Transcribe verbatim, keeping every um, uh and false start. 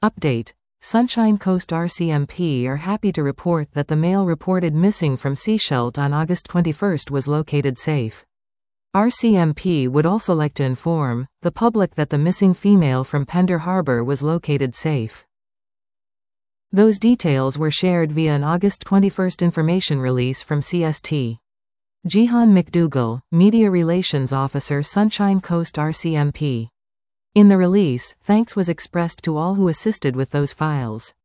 Update. Sunshine Coast R C M P are happy to report that the male reported missing from Sechelt on August twenty-first was located safe. R C M P would also like to inform the public that the missing female from Pender Harbour was located safe. Those details were shared via an August twenty-first information release from C S T. Jihan McDougall, Media Relations Officer, Sunshine Coast R C M P. In the release, thanks was expressed to all who assisted with those files.